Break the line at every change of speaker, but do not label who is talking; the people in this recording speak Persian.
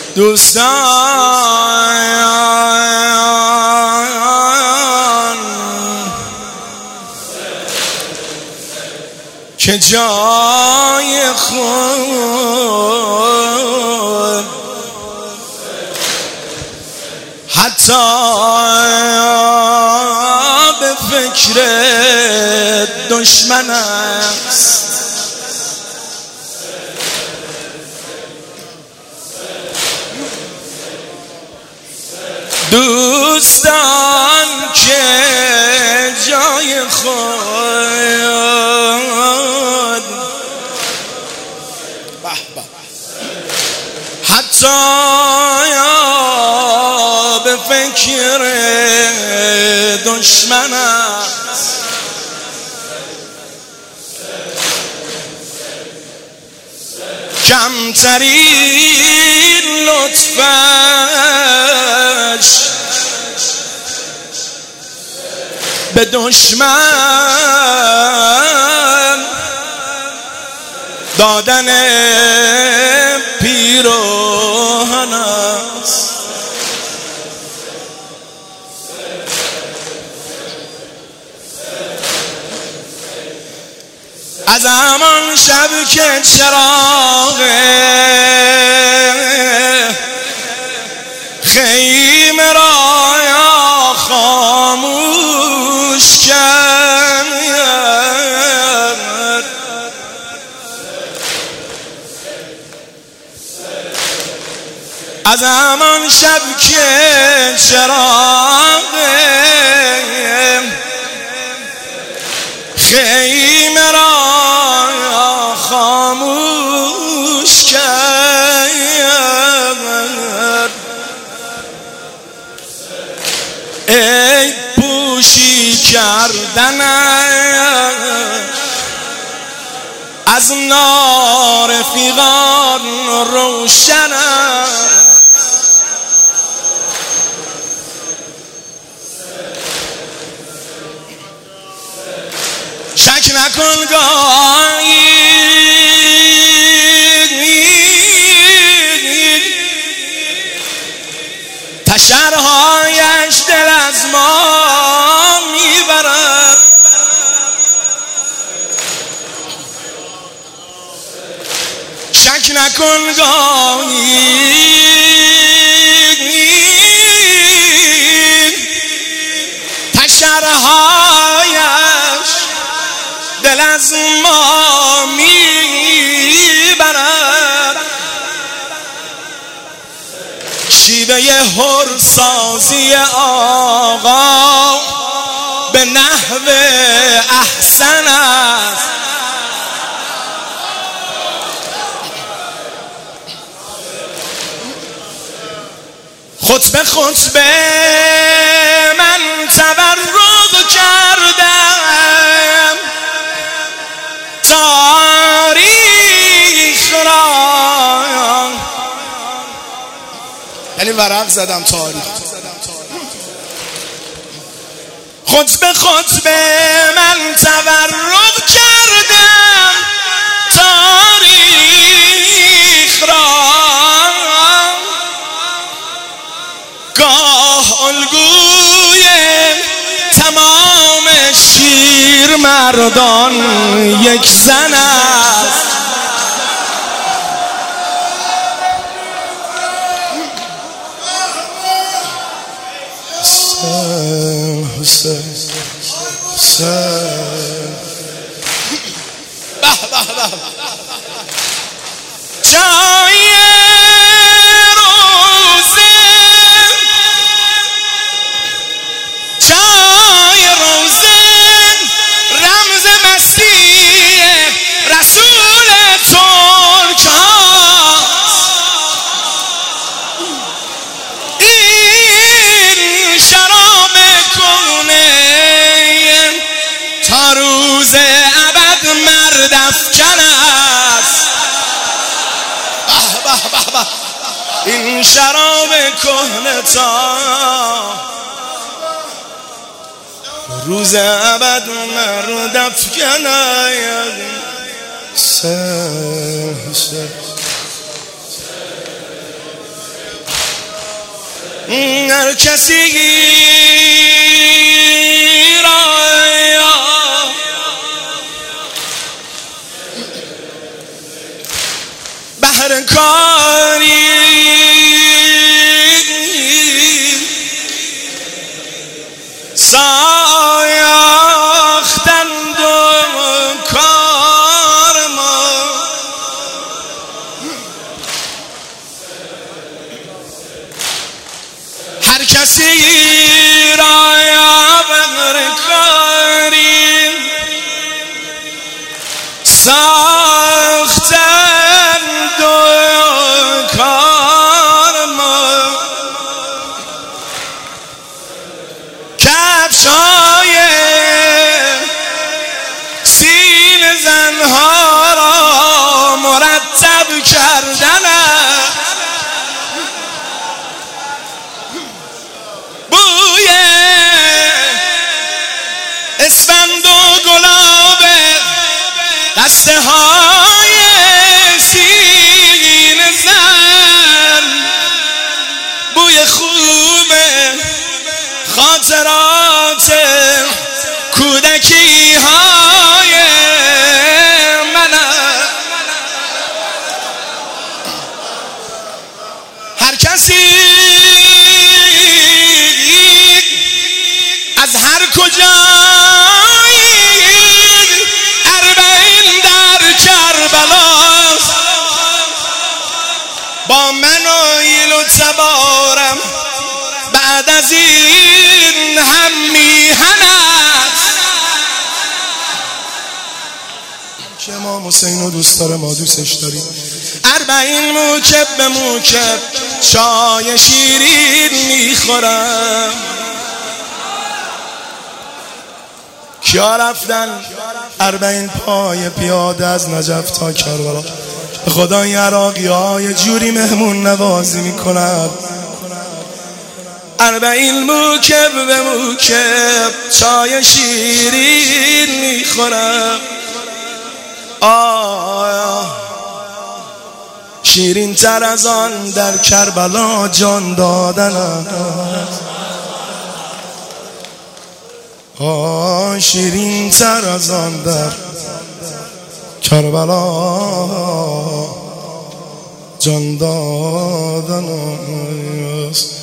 دوستان که جای خود حتی به فکر دشمن است. دوستان که جای خود حتی به فکر دشمن است. کمترین لطفش به دشمن دادن پیراهن است. از همان شب که چراغ خیمه را خاموش کرد، از همان شب که چراغ خیمه را خاموش کرد، ای پوشی کردنش از نار فیغان روشن است. شک نکن گاهی تشرهایش دل از ما میبرد، شک نکن گاهی تشرهایش دل از ما میبرد. شیوه هرسازی آقا به نحو احسن است، خطبه خطبه من تبرک کردم تاریخ را، یعنی ورق زدم تاریخ. خطبه خطبه من تبرک کردم تاریخ را، گاه الگوی تمام شیر مردان یک زن است. جای روزه رمز مستی رسول ترک هاست. این شراب کهنه تا روز ابد مرد افکن است. این شراب کهنه تا روز ابد مرد افکن است. هر کسی را بهر کاری ساختند و کار ما هر کسی را بهر کاری ساختند و کار ما کفشای سین زنها را مرتب کردن بوی اسفند و گلاب دسته های سین زن بوی خوب خاطرات کودکی های من هر کسی از هر کجایی اربعین در کربلاست با من و ایل و تبارم بعد از این هم میهن است که امام حسین رو دوست داره ما دوستش داریم اربعین موکب به موکب چای شیرین میخورم کیا رفتن اربعین پای پیاده از نجف تا کربلا به خدا این عراقی های جوری مهمون نوازی میکنن اربعین موکب به موکب چای شیرین میخورم شیرین تر از آن در کربلا جان دادن شیرین تر از آن در کربلا جان دادن